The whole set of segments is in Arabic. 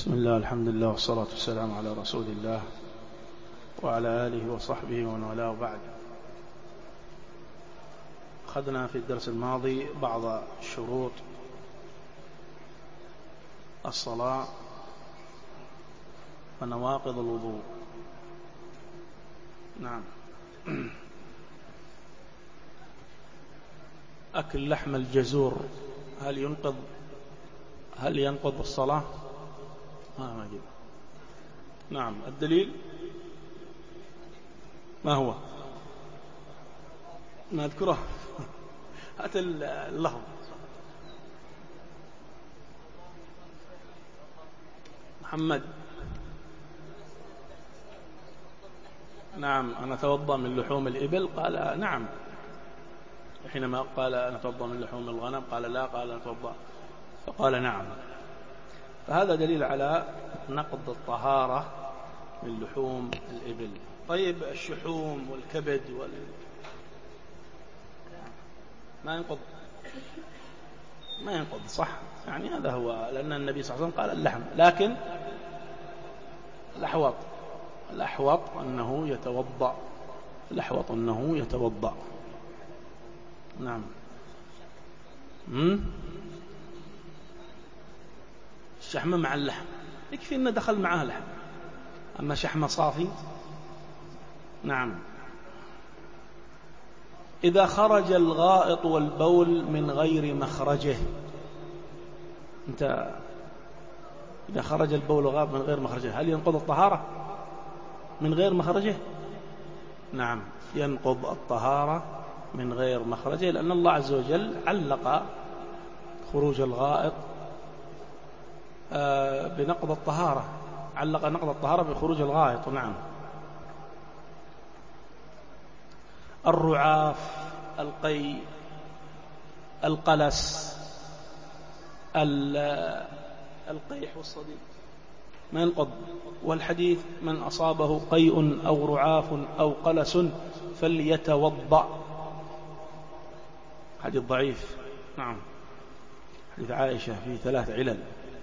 بسم الله، الحمد لله، والصلاة والسلام على رسول الله وعلى آله وصحبه ومن والاه، وبعد. أخذنا في الدرس الماضي بعض شروط الصلاة ونواقض الوضوء. نعم. أكل لحم الجزور هل ينقض الصلاة؟ ما جيب. نعم. الدليل ما هو؟ نذكره. هات اللفظ. محمد. نعم. أنا أتوضأ من لحوم الإبل. قال نعم. حينما قال أنا أتوضأ من لحوم الغنم قال لا، قال أنا أتوضأ، فقال نعم. فهذا دليل على نقض الطهارة من لحوم الإبل. طيب الشحوم والكبد ما ينقض، صح؟ يعني هذا هو، لأن النبي صلى الله عليه وسلم قال اللحم، لكن الأحوط أنه يتوضأ. نعم. الشحمة مع اللحم يكفي أنه دخل معها لحم، أما شحمة صافي. نعم. إذا خرج الغائط والبول من غير مخرجه، إذا خرج البول والغائط من غير مخرجه، هل ينقض الطهارة من غير مخرجه؟ نعم، ينقض الطهارة من غير مخرجه، لأن الله عز وجل علق خروج الغائط بنقض الطهارة، علق نقض الطهارة بخروج الغائط. نعم. الرعاف، القي، القلس، القيح والصديد ما ينقض. والحديث من أصابه قيء أو رعاف أو قلس فليتوضأ، حديث ضعيف. نعم. حديث عائشة فيه 3 علل،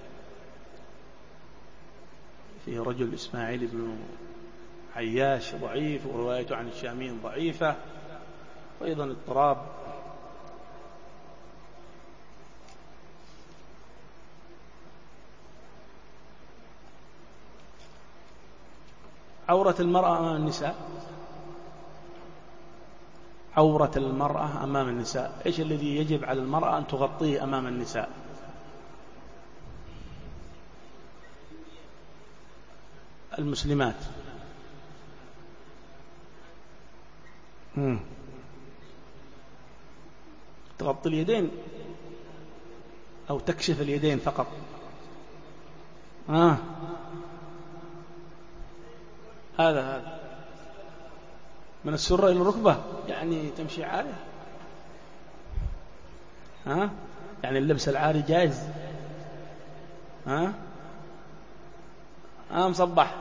فيه رجل إسماعيل بن عياش ضعيف، وروايته عن الشاميين ضعيفة، وأيضا اضطراب. عورة المرأة أمام النساء، عورة المرأة أمام النساء، إيش الذي يجب على المرأة أن تغطيه أمام النساء؟ المسلمات. تغطي اليدين أو تكشف اليدين فقط؟ هذا من السرة إلى الركبة، يعني تمشي عارية. يعني اللبس العاري جائز؟ مصبح.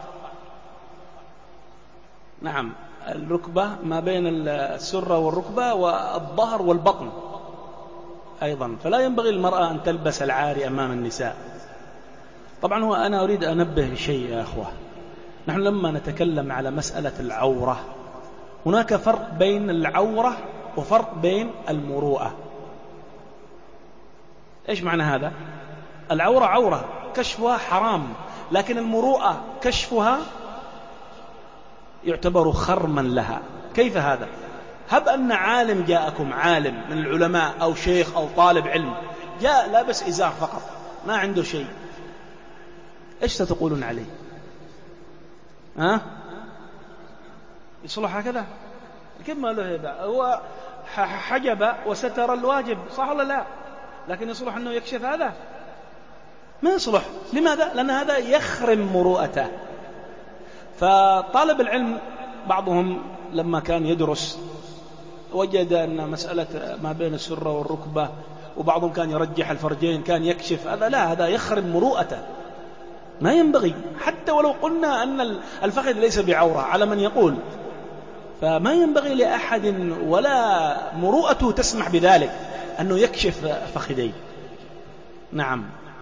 نعم. الركبة ما بين السرة والركبة والظهر والبطن أيضا، فلا ينبغي للمرأة أن تلبس العاري أمام النساء. طبعا أنا أريد أن أنبه بشيء يا أخوة، نحن لما نتكلم على مسألة العورة هناك فرق بين العورة وفرق بين المروءة. إيش معنى هذا؟ العورة عورة كشفها حرام، لكن المروءة كشفها يعتبر خرما لها. كيف هذا؟ هب أن عالم جاءكم، عالم من العلماء أو شيخ أو طالب علم، جاء لابس إزار فقط ما عنده شيء، إيش ستقولون عليه؟ يصلح هكذا؟ كيف ما له يبع؟ هو حجب وستر الواجب، صح ولا لا؟ لكن يصلح أنه يكشف هذا؟ ما يصلح. لماذا؟ لأن هذا يخرم مروءته. فطالب العلم بعضهم لما كان يدرس وجد أن مسألة ما بين السرة والركبة، وبعضهم كان يرجح الفرجين، كان يكشف، هذا يخرم مروءته، ما ينبغي. حتى ولو قلنا أن الفخذ ليس بعورة على من يقول، فما ينبغي لأحد ولا مروءته تسمح بذلك أنه يكشف فخذيه. نعم.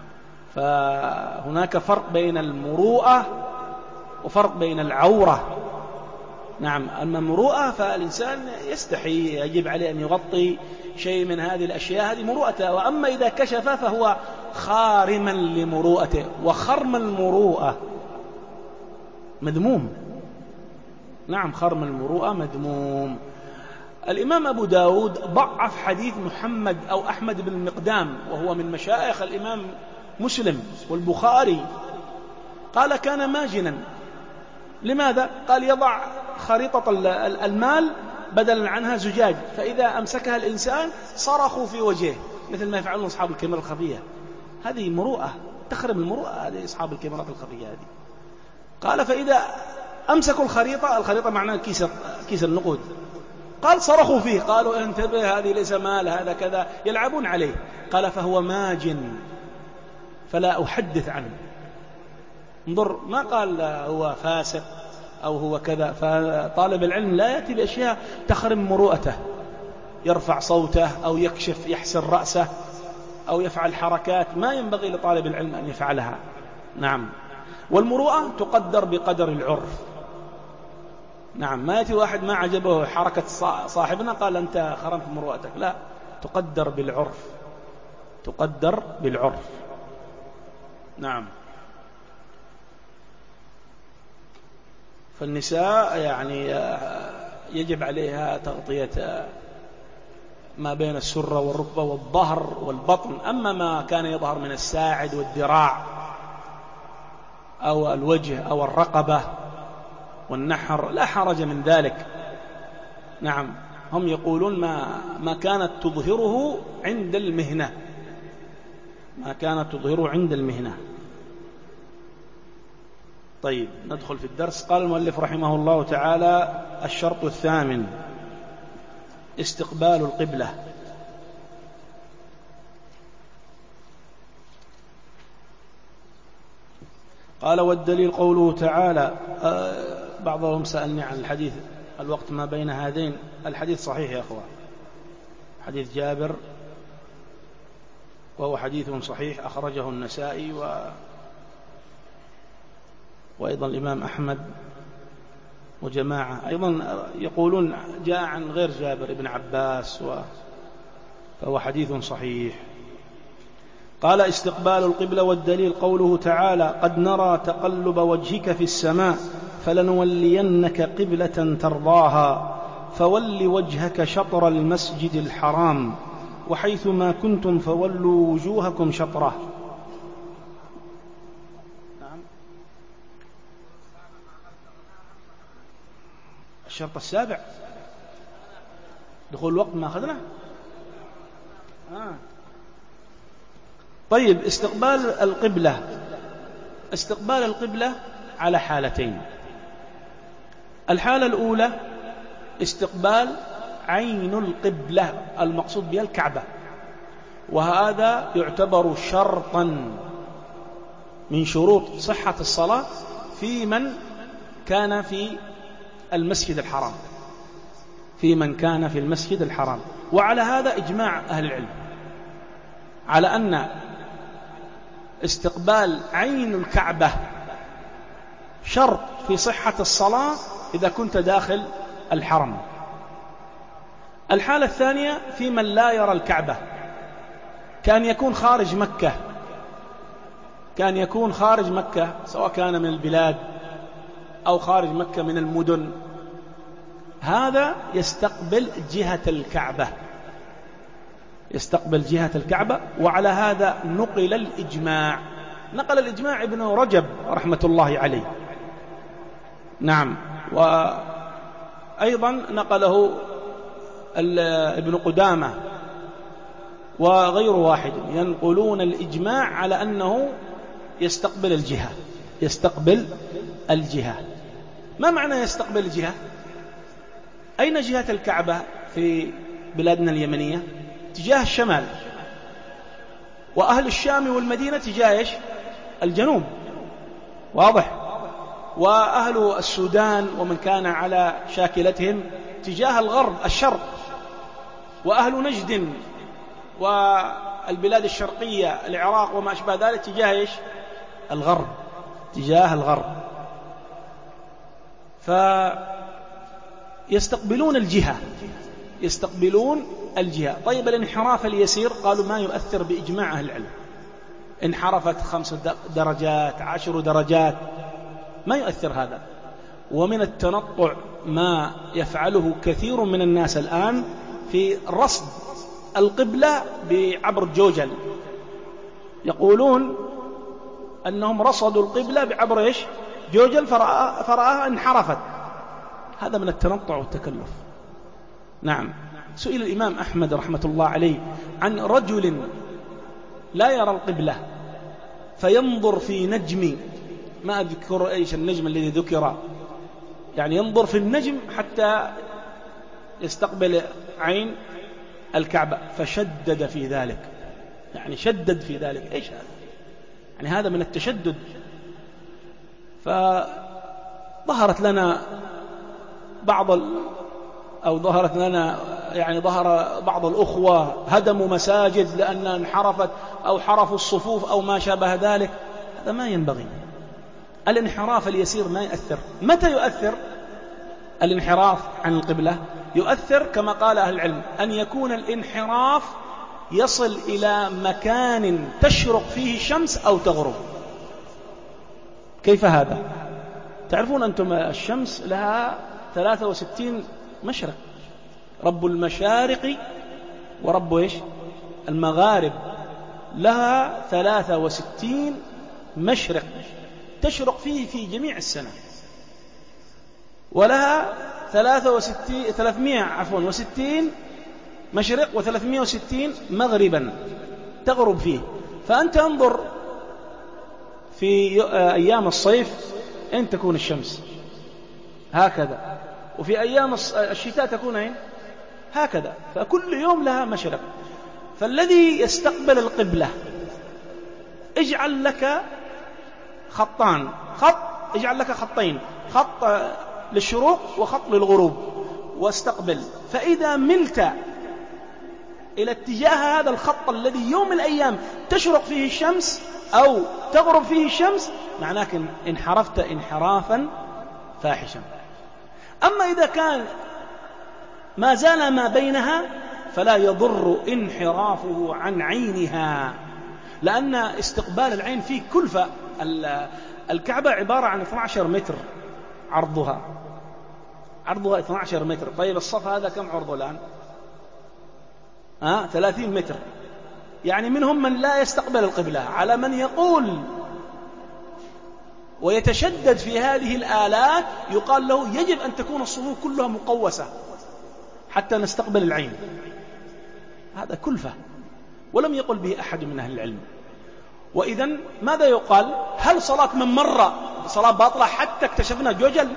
فهناك فرق بين المروءة وفرق بين العورة. نعم، أما المروءة فالإنسان يستحي، يجب عليه أن يغطي شيء من هذه الأشياء، هذه مروءته. وأما إذا كشف فهو خارما لمروءته، وخرم المروءة مذموم. نعم، خرم المروءة مذموم. الإمام أبو داود ضعف حديث محمد أو أحمد بن المقدام، وهو من مشايخ الإمام مسلم والبخاري. قال كان ماجنا. لماذا؟ قال يضع خريطة المال بدلا عنها زجاج، فإذا أمسكها الإنسان صرخوا في وجهه مثل ما يفعلون أصحاب الكاميرا الخفية. هذه مروءة، تخرب المروءة هذه أصحاب الكاميرات الخفية هذه. قال فإذا أمسكوا الخريطة معناها كيس النقود، قال صرخوا فيه، قالوا انتبه هذه ليس مال، هذا كذا، يلعبون عليه. قال فهو ماجن فلا أحدث عنه. انظر، ما قال هو فاسق أو هو كذا. فطالب العلم لا يأتي بأشياء تخرم مروءته، يرفع صوته أو يكشف يحسن رأسه أو يفعل حركات ما ينبغي لطالب العلم أن يفعلها. نعم، والمروءة تقدر بقدر العرف. نعم، ما يأتي واحد ما عجبه حركة صاحبنا قال أنت خرمت مروءتك، لا، تقدر بالعرف، تقدر بالعرف. نعم. فالنساء يعني يجب عليها تغطية ما بين السرة والركبة والظهر والبطن. أما ما كان يظهر من الساعد والذراع أو الوجه أو الرقبة والنحر لا حرج من ذلك. نعم، هم يقولون ما كانت تظهره عند المهنة، ما كانت تظهره عند المهنة. طيب، ندخل في الدرس. قال المؤلف رحمه الله تعالى: الشرط الثامن استقبال القبلة. قال: والدليل قوله تعالى. بعضهم سألني عن الحديث، الوقت ما بين هذين. الحديث صحيح يا أخوة، حديث جابر، وهو حديث صحيح أخرجه النسائي وأيضا الإمام أحمد وجماعة. أيضا يقولون جاء عن غير جابر ابن عباس، فهو حديث صحيح. قال: استقبال القبلة. والدليل قوله تعالى: قد نرى تقلب وجهك في السماء فلنولينك قبلة ترضاها فول وجهك شطر المسجد الحرام وحيث ما كنتم فولوا وجوهكم شطره. نعم. الشرط السابع دخول الوقت، ما أخذنا. طيب، استقبال القبلة. استقبال القبلة على حالتين. الحالة الأولى استقبال عين القبلة، المقصود بها الكعبة، وهذا يعتبر شرطا من شروط صحة الصلاة في من كان في المسجد الحرام، في من كان في المسجد الحرام. وعلى هذا إجماع أهل العلم على أن استقبال عين الكعبة شرط في صحة الصلاة إذا كنت داخل الحرم. الحالة الثانية في من لا يرى الكعبة، كان يكون خارج مكة، كان يكون خارج مكة سواء كان من البلاد أو خارج مكة من المدن، هذا يستقبل جهة الكعبة، يستقبل جهة الكعبة. وعلى هذا نقل الإجماع، نقل الإجماع ابن رجب رحمة الله عليه. نعم، وأيضا نقله ابن قدامة وغير واحد، ينقلون الإجماع على أنه يستقبل الجهة، يستقبل الجهة. ما معنى يستقبل الجهة؟ أين جهة الكعبة في بلادنا اليمنية؟ تجاه الشمال، وأهل الشام والمدينة تجاه الجنوب، واضح. وأهل السودان ومن كان على شاكلتهم تجاه الغرب الشرق، وأهل نجد البلاد الشرقية، العراق وما أشبه ذلك، تجاه إيش؟ الغرب، تجاه الغرب. فيستقبلون الجهة، يستقبلون الجهة. طيب الانحراف اليسير قالوا ما يؤثر بإجماع أهل العلم، انحرفت 5 درجات 10 درجات ما يؤثر هذا. ومن التنطع ما يفعله كثير من الناس الآن في رصد القبلة بعبر جوجل، يقولون أنهم رصدوا القبلة بعبر إيش؟ جوجل، فرآها انحرفت. هذا من التنطع والتكلف. نعم. سئل الإمام أحمد رحمة الله عليه عن رجل لا يرى القبلة فينظر في نجم، ما أذكر إيش النجم الذي ذكر، يعني ينظر في النجم حتى يستقبل عين الكعبة، فشدد في ذلك، يعني شدد في ذلك. إيش هذا؟ يعني هذا من التشدد. فظهرت لنا ظهر بعض الأخوة هدموا مساجد لأنها انحرفت أو حرفوا الصفوف أو ما شابه ذلك. هذا ما ينبغي. الانحراف اليسير ما يؤثر. متى يؤثر الانحراف عن القبلة؟ يؤثر كما قال أهل العلم أن يكون الانحراف يصل إلى مكان تشرق فيه الشمس أو تغرب. كيف هذا؟ تعرفون أنتم الشمس لها 63 مشرق، رب المشارق ورب إيش؟ المغارب، لها 63 مشرق تشرق فيه في جميع السنة، ولها 360 مشرق و360 مغربا تغرب فيه. فأنت انظر في أيام الصيف أين تكون الشمس؟ هكذا. وفي أيام الشتاء تكون أين؟ هكذا. فكل يوم لها مشرق. فالذي يستقبل القبلة اجعل لك خطان، اجعل لك خطين، خط للشروق وخط للغروب، واستقبل. فإذا ملت إلى اتجاه هذا الخط الذي يوم من الأيام تشرق فيه الشمس أو تغرب فيه الشمس، معناك انحرفت انحرافا فاحشا. أما إذا كان ما زال ما بينها فلا يضر انحرافه عن عينها، لأن استقبال العين فيه كلفة. الكعبة عبارة عن 12 متر عرضها 12 متر. طيب الصف هذا كم عرضه الآن؟ 30 متر. يعني منهم من لا يستقبل القبلة، على من يقول ويتشدد في هذه الآلات يقال له يجب أن تكون الصفوف كلها مقوسة حتى نستقبل العين. هذا كلفة ولم يقل به أحد من أهل العلم. وإذن ماذا يقال؟ هل صلاة من مرة صلاة باطلة حتى اكتشفنا جوجل؟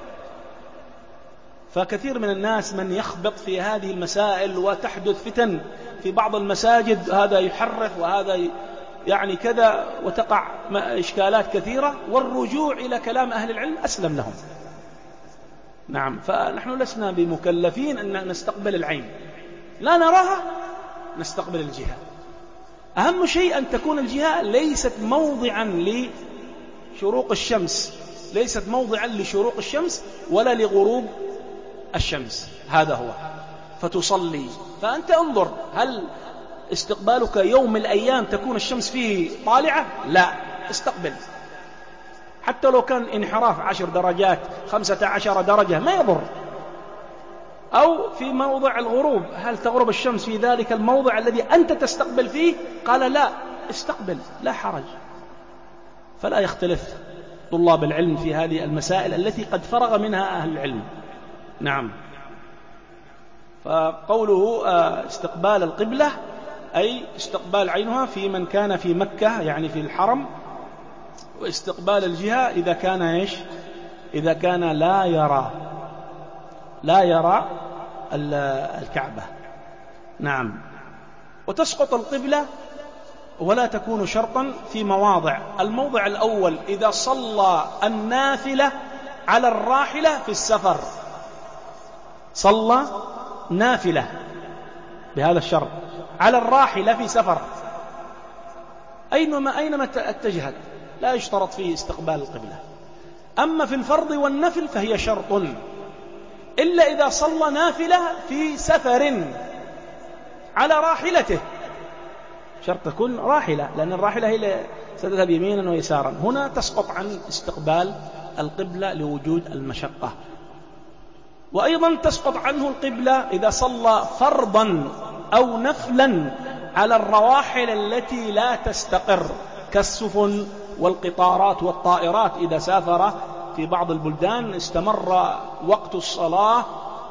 فكثير من الناس من يخبط في هذه المسائل وتحدث فتن في بعض المساجد، هذا يحرف وهذا يعني كذا، وتقع إشكالات كثيرة، والرجوع إلى كلام أهل العلم أسلم لهم. نعم. فنحن لسنا بمكلفين أن نستقبل العين، لا نراها نستقبل الجهة. أهم شيء أن تكون الجهة ليست موضعا لشروق الشمس، ليست موضعا لشروق الشمس ولا لغروب الشمس، هذا هو. فتصلي، فأنت انظر هل استقبالك يوم من الأيام تكون الشمس فيه طالعة؟ لا، استقبل حتى لو كان انحراف 10 درجات 15 درجة ما يضر. أو في موضع الغروب، هل تغرب الشمس في ذلك الموضع الذي أنت تستقبل فيه؟ قال لا، استقبل، لا حرج. فلا يختلف طلاب العلم في هذه المسائل التي قد فرغ منها أهل العلم. نعم. فقوله استقبال القبلة أي استقبال عينها في من كان في مكة يعني في الحرم، واستقبال الجهة إذا كان إيش؟ إذا كان لا يرى الكعبة. نعم. وتسقط القبلة ولا تكون شرطا في مواضع. الموضع الأول إذا صلى النافلة على الراحلة في السفر، صلى نافلة بهذا الشرط على الراحلة في سفر، أينما اتجهت لا يشترط فيه استقبال القبلة. أما في الفرض والنفل فهي شرط، إلا إذا صلى نافلة في سفر على راحلته، شرط تكون راحلة، لأن الراحلة هي ستذهب يمينا ويسارا، هنا تسقط عن استقبال القبلة لوجود المشقة. وأيضا تسقط عنه القبلة إذا صلى فرضا أو نفلا على الرواحل التي لا تستقر، كالسفن والقطارات والطائرات. إذا سافر في بعض البلدان استمر وقت الصلاة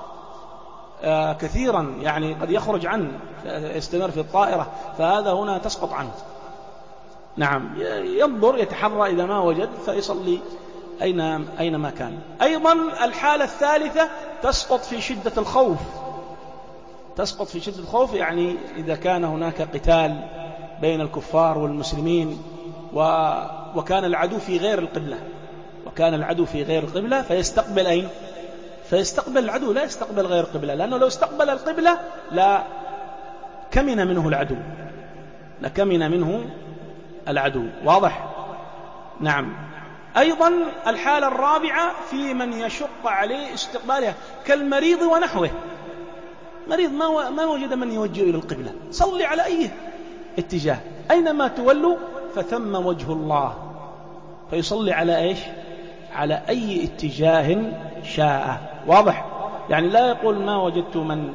كثيرا، يعني قد يخرج عنه يستمر في الطائرة، فهذا هنا تسقط عنه. نعم، ينظر يتحرى إذا ما وجد فيصلي أينما كان. أيضا الحالة الثالثة تسقط في شدة الخوف، تسقط في شدة الخوف، يعني إذا كان هناك قتال بين الكفار والمسلمين وكان العدو في غير القبلة، وكان العدو في غير القبلة، فيستقبل أين؟ فيستقبل العدو، لا يستقبل غير القبلة، لأنه لو استقبل القبلة لا كمن منه العدو، لكمن منه العدو. واضح؟ نعم. أيضا الحالة الرابعة في من يشق عليه استقبالها كالمريض ونحوه، مريض ما وجد من يوجه إلى القبلة، صلي على أي اتجاه، أينما تولوا فثم وجه الله، فيصلي على إيش؟ على أي اتجاه شاء. واضح؟ يعني لا يقول ما وجدت من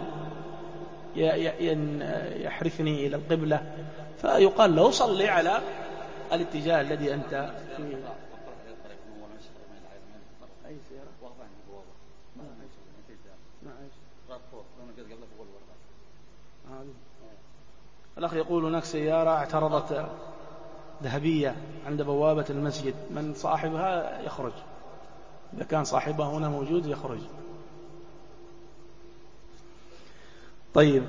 يحرفني إلى القبلة، فيقال له صلي على الاتجاه الذي أنت فيه. الأخ يقول هناك سيارة اعترضت ذهبية عند بوابة المسجد، من صاحبها يخرج، إذا كان صاحبها هنا موجود يخرج. طيب.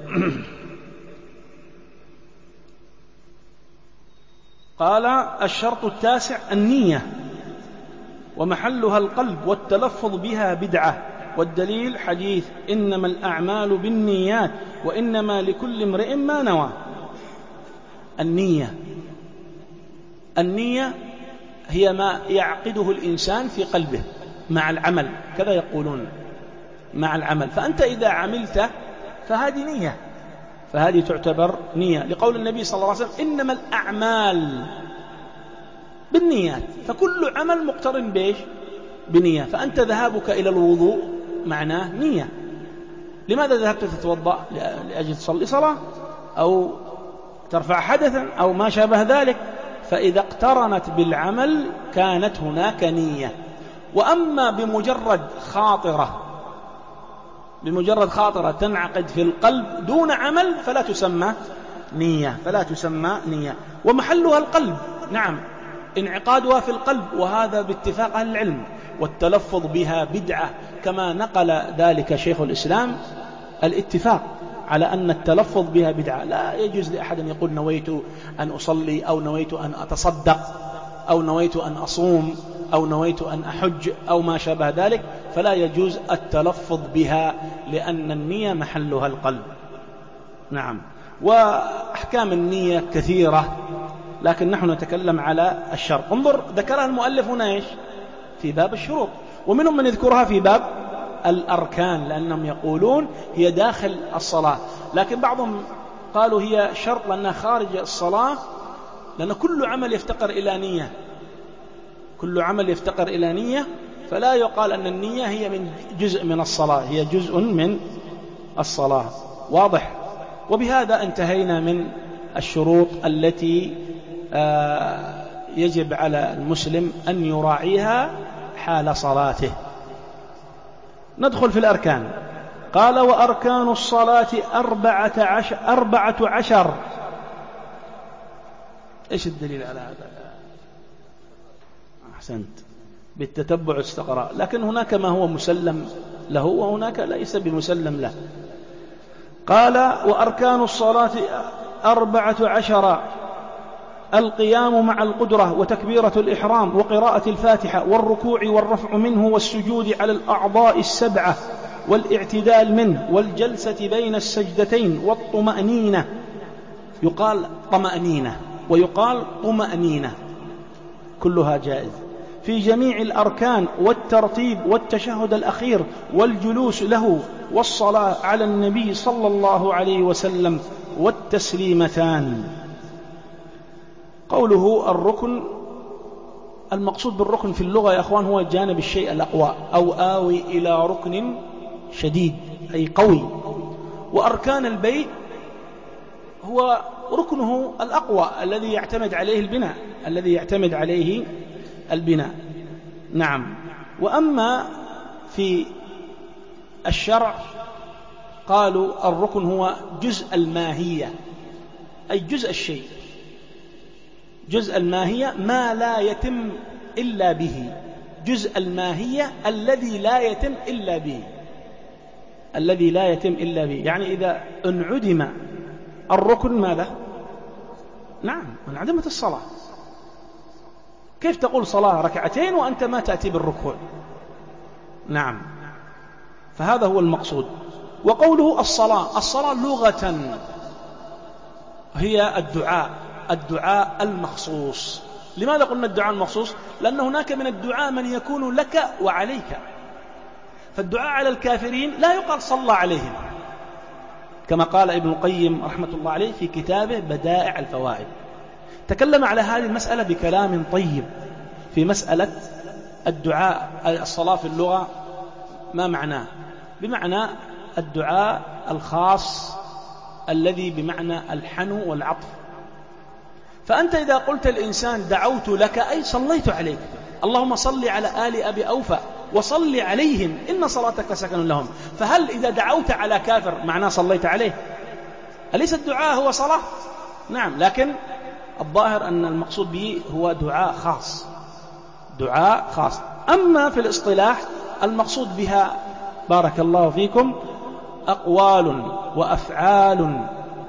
قال الشرط التاسع النية، ومحلها القلب، والتلفظ بها بدعة، والدليل حديث إنما الأعمال بالنيات وإنما لكل امرئ ما نوى. النية هي ما يعقده الإنسان في قلبه مع العمل، كذا يقولون مع العمل، فأنت إذا عملت فهذه نية، فهذه تعتبر نية، لقول النبي صلى الله عليه وسلم إنما الأعمال بالنيات، فكل عمل مقترن بإيش؟ بنية. فأنت ذهابك إلى الوضوء معناه نية، لماذا ذهبت تتوضأ؟ لأجل تصلي صلاة أو ترفع حدثا أو ما شابه ذلك، فإذا اقترنت بالعمل كانت هناك نية. وأما بمجرد خاطرة تنعقد في القلب دون عمل فلا تسمى نية، ومحلها القلب. نعم، انعقادها في القلب، وهذا باتفاق أهل العلم، والتلفظ بها بدعة، كما نقل ذلك شيخ الإسلام الاتفاق على أن التلفظ بها بدعة. لا يجوز لأحد أن يقول نويت أن أصلي، أو نويت أن أتصدق، أو نويت أن أصوم، أو نويت أن أحج، أو ما شابه ذلك، فلا يجوز التلفظ بها، لأن النية محلها القلب. نعم. وأحكام النية كثيرة، لكن نحن نتكلم على الشرط. انظر، ذكرها المؤلف هنا إيش؟ في باب الشروط، ومنهم من يذكرها في باب الأركان، لأنهم يقولون هي داخل الصلاة، لكن بعضهم قالوا هي شرط لأنها خارج الصلاة، لأن كل عمل يفتقر إلى نية، فلا يقال أن النية هي من جزء من الصلاة، هي جزء من الصلاة. واضح؟ وبهذا انتهينا من الشروط التي يجب على المسلم أن يراعيها حال صلاته. ندخل في الأركان. قال وأركان الصلاة 14. إيش الدليل على هذا؟ أحسنت، بالتتبع استقراء، لكن هناك ما هو مسلم له وهناك ليس بمسلم له. قال وأركان الصلاة 14: القيام مع القدرة، وتكبيرة الإحرام، وقراءة الفاتحة، والركوع والرفع منه، والسجود على الأعضاء 7، والاعتدال منه، والجلسة بين السجدتين، والطمأنينة. يقال طمأنينة ويقال طمأنينة، كلها جائز في جميع الأركان والترتيب والتشهد الأخير والجلوس له والصلاة على النبي صلى الله عليه وسلم والتسليمتان. قوله الركن، المقصود بالركن في اللغة يا أخوان هو جانب الشيء الأقوى، أو آوي إلى ركن شديد أي قوي. وأركان البيت هو ركنه الأقوى الذي يعتمد عليه البناء. نعم. وأما في الشرع قالوا الركن هو جزء الماهية، أي جزء الشيء، جزء الماهية ما لا يتم إلا به، جزء الماهية الذي لا يتم إلا به، يعني إذا انعدم الركن ماذا؟ نعم، انعدمت الصلاة. كيف تقول صلاة ركعتين وأنت ما تأتي بالركوع؟ نعم، فهذا هو المقصود. وقوله الصلاة لغة هي الدعاء المخصوص. لماذا قلنا الدعاء المخصوص؟ لأن هناك من الدعاء من يكون لك وعليك، فالدعاء على الكافرين لا يقال صلى عليهم، كما قال ابن القيم رحمة الله عليه في كتابه بدائع الفوائد، تكلم على هذه المسألة بكلام طيب في مسألة الدعاء. الصلاة في اللغة ما معناه؟ بمعنى الدعاء الخاص الذي بمعنى الحنو والعطف. فأنت إذا قلت الإنسان دعوت لك أي صليت عليك، اللهم صل على آل أبي أوفى وصل عليهم إن صلاتك سكن لهم. فهل إذا دعوت على كافر معناه صليت عليه؟ أليس الدعاء هو صلاة؟ نعم، لكن الظاهر أن المقصود به هو دعاء خاص. أما في الاصطلاح المقصود بها بارك الله فيكم أقوال وأفعال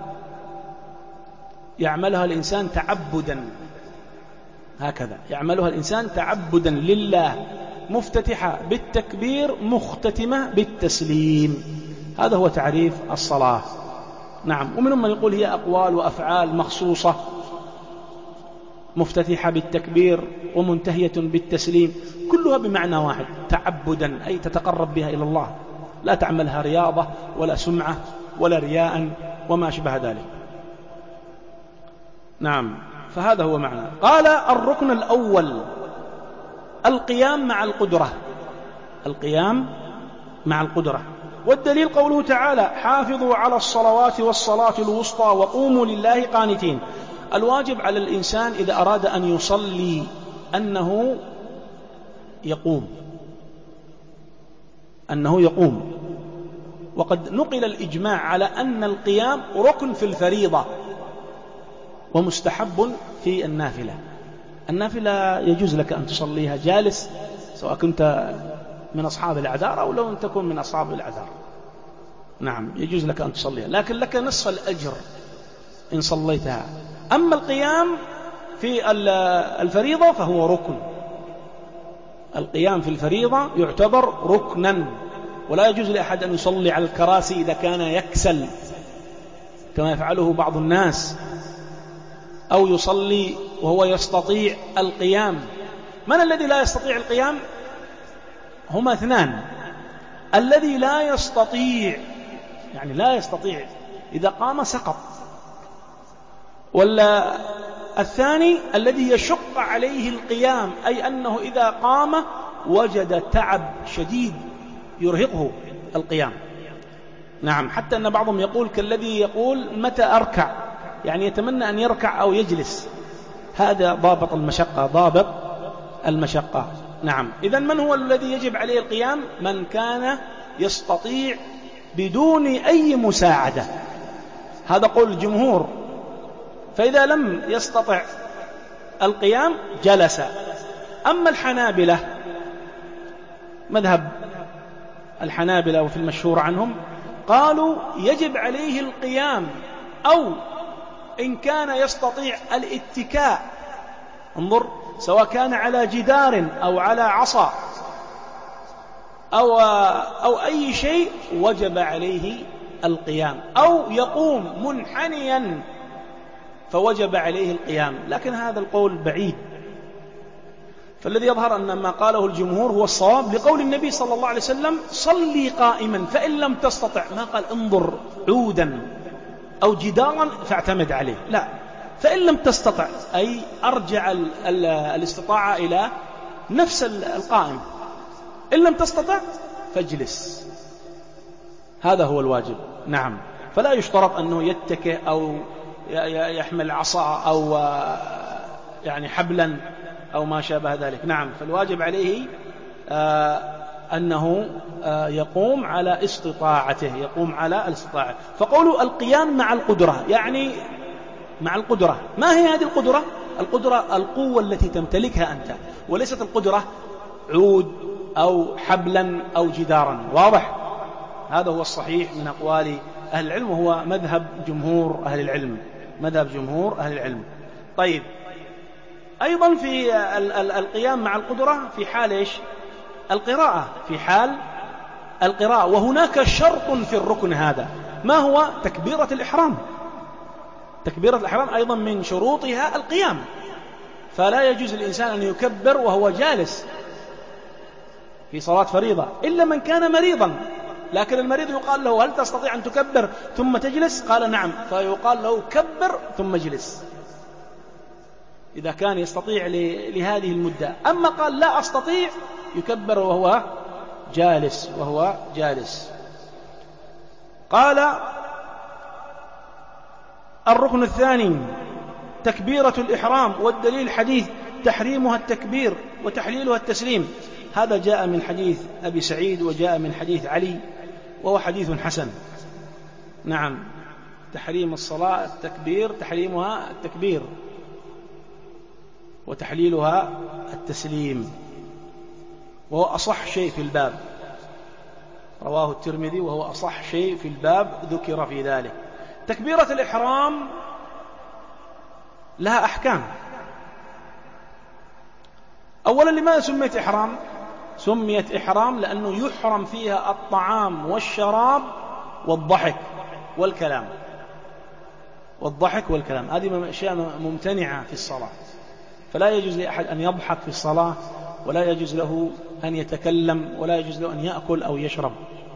يعملها الإنسان تعبدا، هكذا يعملها الإنسان تعبدا لله، مفتتحة بالتكبير مختتمة بالتسليم. هذا هو تعريف الصلاة. نعم. ومنهم من يقول هي أقوال وأفعال مخصوصة مفتتحة بالتكبير ومنتهية بالتسليم، كلها بمعنى واحد، تعبدا أي تتقرب بها إلى الله، لا تعملها رياضة ولا سمعة ولا رياء وما شبه ذلك. نعم، فهذا هو معنى. قال الركن الأول القيام مع القدرة، والدليل قوله تعالى حافظوا على الصلوات والصلاة الوسطى وقوموا لله قانتين. الواجب على الإنسان إذا أراد أن يصلي أنه يقوم، وقد نقل الإجماع على أن القيام ركن في الفريضة ومستحب في النافلة يجوز لك أن تصليها جالس، سواء كنت من أصحاب الأعذار أو لو أن تكون من أصحاب الأعذار. نعم، يجوز لك أن تصليها، لكن لك نصف الأجر إن صليتها. أما القيام في الفريضة فهو ركن، القيام في الفريضة يعتبر ركنا، ولا يجوز لأحد أن يصلي على الكراسي إذا كان يكسل كما يفعله بعض الناس، أو يصلي وهو يستطيع القيام. من الذي لا يستطيع القيام؟ هما اثنان، الذي لا يستطيع إذا قام سقط، ولا الثاني الذي يشق عليه القيام، أي أنه إذا قام وجد تعب شديد يرهقه القيام. نعم، حتى أن بعضهم يقول كالذي يقول متى أركع، يعني يتمنى أن يركع أو يجلس. هذا ضابط المشقة. نعم. إذن من هو الذي يجب عليه القيام؟ من كان يستطيع بدون أي مساعدة، هذا قول الجمهور. فإذا لم يستطع القيام جلس. أما الحنابلة، مذهب الحنابلة وفي المشهور عنهم قالوا يجب عليه القيام، أو إن كان يستطيع الاتكاء، انظر، سواء كان على جدار أو على عصا أو أي شيء وجب عليه القيام، أو يقوم منحنيا فوجب عليه القيام، لكن هذا القول بعيد. فالذي يظهر أن ما قاله الجمهور هو الصواب، لقول النبي صلى الله عليه وسلم صلي قائما فإن لم تستطع، ما قال انظر عودا أو جدارا فاعتمد عليه، لا، فإن لم تستطع أي أرجع الاستطاعة إلى نفس القائم، إن لم تستطع فاجلس، هذا هو الواجب. نعم، فلا يشترط أنه يتكئ أو يحمل عصا أو يعني حبلا أو ما شابه ذلك. نعم، فالواجب عليه أنه يقوم على استطاعته، يقوم على الاستطاعة. فقولوا القيام مع القدرة، يعني مع القدرة. ما هي هذه القدرة؟ القدرة القوة التي تمتلكها أنت، وليست القدرة عود أو حبلا أو جدارا. واضح؟ هذا هو الصحيح من أقوال أهل العلم، وهو مذهب جمهور أهل العلم، مذهب جمهور أهل العلم. طيب، أيضا في القيام مع القدرة في حال إيش؟ القراءة، في حال القراءة. وهناك شرط في الركن هذا، ما هو؟ تكبيرة الإحرام. تكبيرة الإحرام أيضا من شروطها القيام، فلا يجوز الإنسان أن يكبر وهو جالس في صلاة فريضة إلا من كان مريضا. لكن المريض يقال له هل تستطيع أن تكبر ثم تجلس؟ قال نعم، فيقال له كبر ثم اجلس إذا كان يستطيع لهذه المدة. أما قال لا أستطيع، يكبر وهو جالس، وهو جالس. قال الركن الثاني تكبيرة الإحرام، والدليل حديث تحريمها التكبير وتحليلها التسليم. هذا جاء من حديث أبي سعيد وجاء من حديث علي، وهو حديث حسن. نعم، تحريم الصلاة التكبير، تحريمها التكبير وتحليلها التسليم، وهو أصح شيء في الباب، رواه الترمذي وهو أصح شيء في الباب ذكر في ذلك. تكبيرة الإحرام لها أحكام. أولا، لماذا سميت إحرام؟ سميت إحرام لأنه يحرم فيها الطعام والشراب والضحك والكلام، والضحك والكلام هذه أشياء ممتنعة في الصلاة، فلا يجوز لأحد أن يضحك في الصلاة، ولا يجوز له أن يتكلم، ولا يجوز له أن يأكل أو يشرب.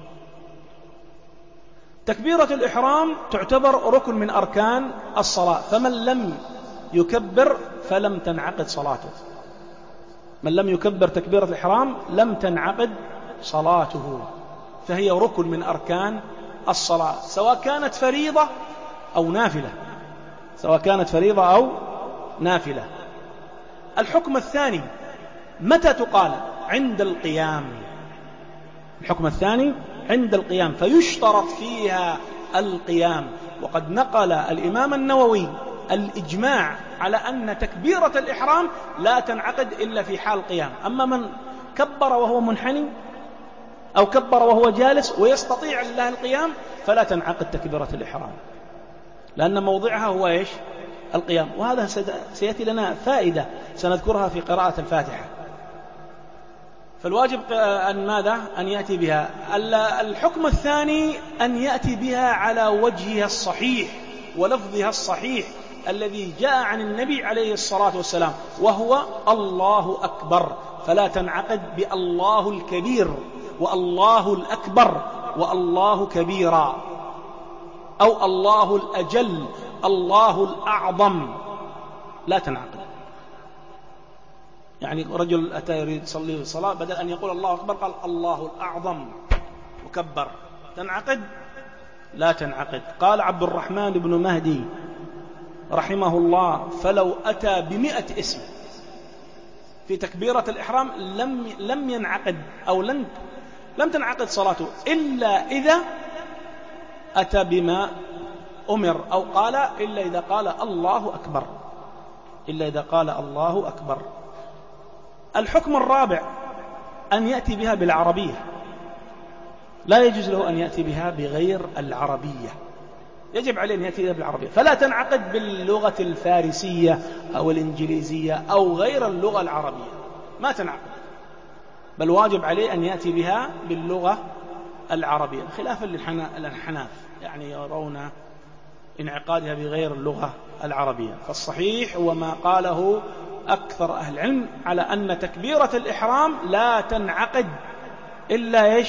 تكبيرة الإحرام تعتبر ركن من أركان الصلاة، فمن لم يكبر فلم تنعقد صلاته. من لم يكبر تكبيرة الإحرام لم تنعقد صلاته، فهي ركن من أركان الصلاة، سواء كانت فريضة أو نافلة، سواء كانت فريضة أو نافلة. الحكم الثاني متى تقال؟ عند القيام. الحكم الثاني عند القيام، فيشترط فيها القيام. وقد نقل الإمام النووي الإجماع على أن تكبيرة الإحرام لا تنعقد إلا في حال القيام. أما من كبر وهو منحني أو كبر وهو جالس ويستطيع لله القيام فلا تنعقد تكبيرة الإحرام، لأن موضعها هو إيش؟ القيام. وهذا سيأتي لنا فائدة سنذكرها في قراءة الفاتحة. فالواجب أن ماذا؟ أن يأتي بها. الحكم الثاني أن يأتي بها على وجهها الصحيح ولفظها الصحيح الذي جاء عن النبي عليه الصلاة والسلام، وهو الله أكبر، فلا تنعقد بالله الكبير والله الأكبر والله كبيرا، أو الله الأجل الله الأعظم، لا تنعقد. يعني رجل أتى يريد يصلي في الصلاة، بدل أن يقول الله أكبر قال الله الأعظم وكبر، تنعقد؟ لا تنعقد. قال عبد الرحمن بن مهدي رحمه الله فلو أتى ب100 اسم في تكبيرة الإحرام لم ينعقد أو لم تنعقد صلاته إلا إذا أتى بما أمر، أو قال إلا إذا قال الله أكبر، إلا إذا قال الله أكبر. الحكم الرابع أن يأتي بها بالعربية، لا يجوز له أن يأتي بها بغير العربية، يجب عليه أن يأتي بها بالعربية، فلا تنعقد باللغة الفارسية أو الإنجليزية أو غير اللغة العربية، ما تنعقد، بل واجب عليه أن يأتي بها باللغة العربية، خلافا للحناف، يعني يرون انعقادها بغير اللغة العربية. فالصحيح هو ما قاله أكثر أهل العلم على أن تكبيرة الإحرام لا تنعقد إلا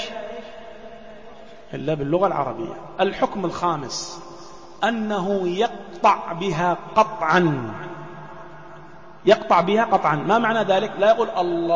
باللغة العربية. الحكم الخامس أنه يقطع بها قطعا. يقطع بها قطعا. ما معنى ذلك؟ لا يقول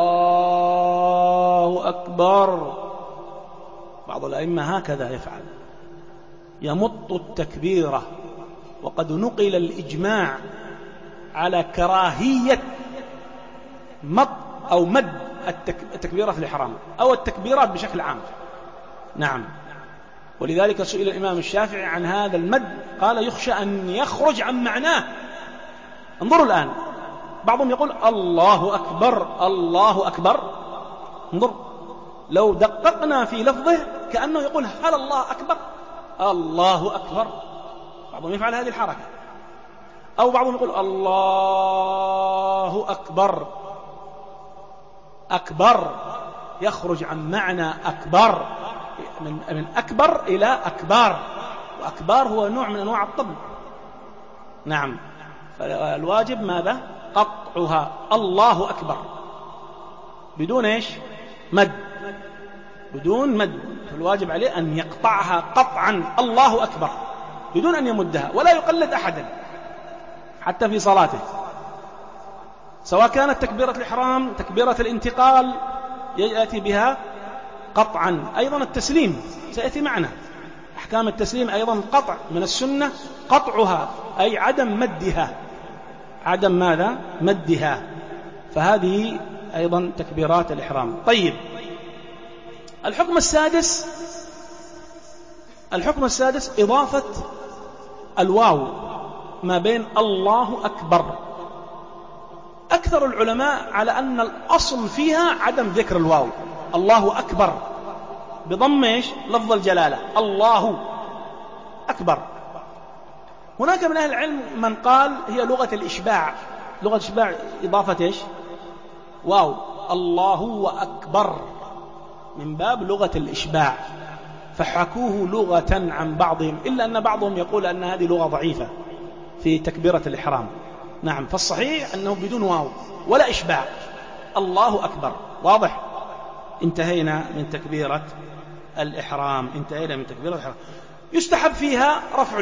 الله أكبر. بعض الأئمة هكذا يفعل، يمط التكبيرة، وقد نقل الإجماع على كراهية مط أو مد التكبيرة في الإحرام أو التكبيرات بشكل عام. نعم. ولذلك سئل الإمام الشافعي عن هذا المد، قال يخشى أن يخرج عن معناه. انظروا الآن، بعضهم يقول الله أكبر الله أكبر. انظر، لو دققنا في لفظه كأنه يقول هل الله أكبر الله أكبر. بعضهم يفعل هذه الحركة. أو بعضهم يقول الله أكبر أكبر، يخرج عن معنى أكبر، من أكبر إلى أكبار، وأكبار هو نوع من أنواع الطبل. نعم. فالواجب ماذا؟ قطعها. الله أكبر بدون مد، بدون مد. فالواجب عليه أن يقطعها قطعا، الله أكبر، بدون أن يمدها، ولا يقلد أحدا حتى في صلاته، سواء كانت تكبيرة الإحرام تكبيرة الانتقال يأتي بها قطعا. أيضا التسليم سيأتي معنا، أحكام التسليم أيضا قطع من السنة، قطعها أي عدم مدها. عدم ماذا؟ مدها. فهذه أيضا تكبيرات الإحرام. طيب، الحكم السادس إضافة الواو ما بين الله أكبر. أكثر العلماء على أن الأصل فيها عدم ذكر الواو، الله أكبر بضم لفظ الجلالة، الله أكبر. هناك من أهل العلم من قال هي لغة الإشباع، لغة الإشباع إضافة واو، الله وأكبر، من باب لغة الإشباع، فحكوه لغة عن بعضهم، إلا أن بعضهم يقول أن هذه لغة ضعيفة في تكبيرة الإحرام. نعم. فالصحيح أنه بدون واو ولا إشباع، الله أكبر. واضح؟ انتهينا من تكبيرة الإحرام. يستحب فيها رفع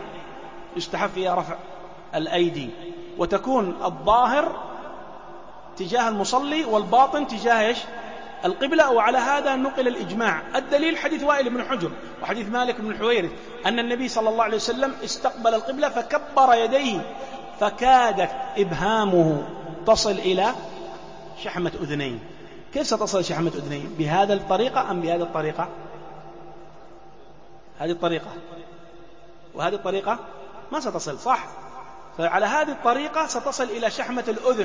الأيدي، وتكون الظاهر تجاه المصلي والباطن تجاه القبلة. وعلى هذا نقل الإجماع. الدليل حديث وائل بن حجر وحديث مالك بن الحويرث أن النبي صلى الله عليه وسلم استقبل القبلة فكبر يديه فكادت إبهامه تصل إلى شحمة أذنيه. كيف ستصل شحمة أذنيه؟ بهذا الطريقة أم بهذه الطريقة؟ هذه الطريقة، وهذه الطريقة ما ستصل، صح؟ فعلى هذه الطريقة ستصل إلى شحمة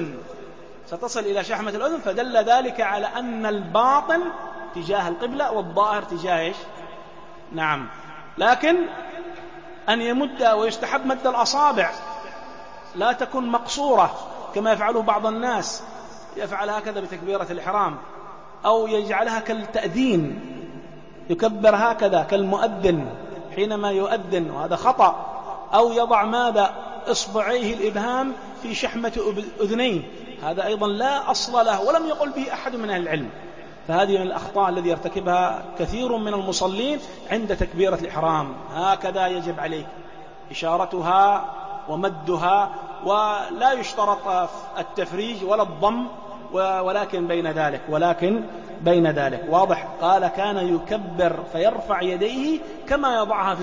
الأذن، فدل ذلك على أن الباطن تجاه القبلة والظاهر تجاه نعم. لكن أن يمد، ويستحب مد الأصابع، لا تكون مقصورة كما يفعله بعض الناس، يفعل هكذا بتكبيرة الإحرام، أو يجعلها كالتأذين، يكبر هكذا كالمؤذن حينما يؤذن، وهذا خطأ. أو يضع ماذا؟ إصبعيه الإبهام في شحمة أذنيه، هذا أيضا لا أصل له ولم يقل به أحد من أهل العلم. فهذه من الأخطاء الذي يرتكبها كثير من المصلين عند تكبيرة الإحرام. هكذا يجب عليك إشارتها ومدها، ولا يشترط التفريج ولا الضم، ولكن بين ذلك. واضح؟ قال كان يكبر فيرفع يديه كما يضعها